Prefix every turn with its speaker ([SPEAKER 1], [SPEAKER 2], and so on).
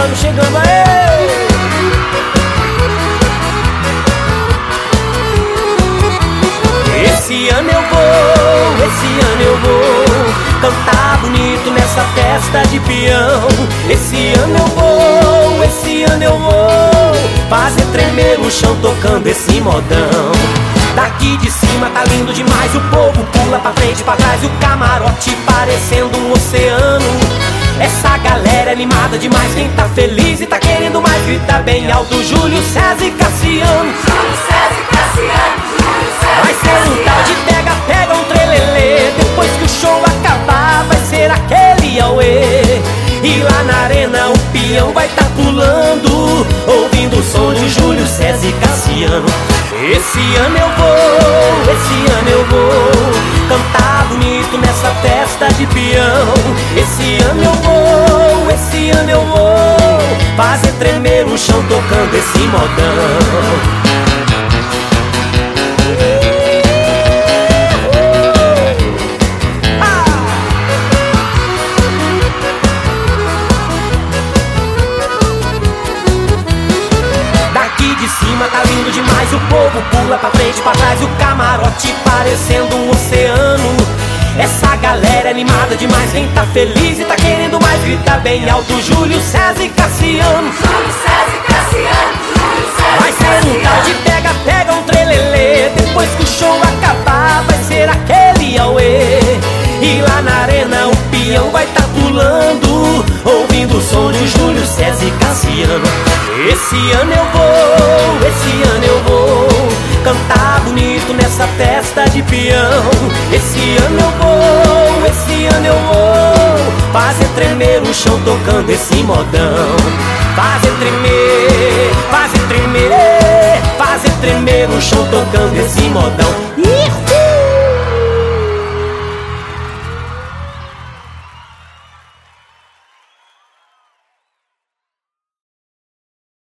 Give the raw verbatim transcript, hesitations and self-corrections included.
[SPEAKER 1] chegando, chegando, aê! Esse ano eu vou, esse ano eu vou cantar bonito nessa festa de peão. Esse ano eu vou, esse ano eu vou fazer tremer o chão tocando esse modão. Daqui de cima tá lindo demais, o povo pula pra frente e pra trás, e o camarote parecendo um oceano. Essa galera é animada demais, quem tá feliz e tá querendo mais grita bem alto: Júlio César e Cassiano.
[SPEAKER 2] Júlio César e Cassiano.
[SPEAKER 1] Vai ser um tal de pega-pega, um trelelê. Depois que o show acabar vai ser aquele auê. E lá na arena o peão vai tá pulando, ouvindo o som de Júlio César e Cassiano. Esse ano eu vou, esse ano eu vou cantar bonito nessa festa de peão. Esse ano eu vou, esse ano eu vou fazer tremer o chão tocando esse modão. De cima tá lindo demais, o povo pula pra frente e pra trás, e o camarote parecendo um oceano. Essa galera é animada demais, quem tá feliz e tá querendo mais grita bem alto: Júlio César e Cassiano.
[SPEAKER 2] Júlio César e Cassiano. Júlio César
[SPEAKER 1] vai ser um tal de pega-pega, um trelelê. Depois que o show acabar vai ser aquele auê. E lá na arena o peão vai tá pulando, ouvindo o som de Júlio César e Cassiano. Esse ano eu vou, esse ano eu vou cantar bonito nessa festa de peão. Esse ano eu vou, esse ano eu vou fazer tremer o chão tocando esse modão. Fazer tremer, fazer tremer, fazer tremer o chão tocando esse modão. Ih!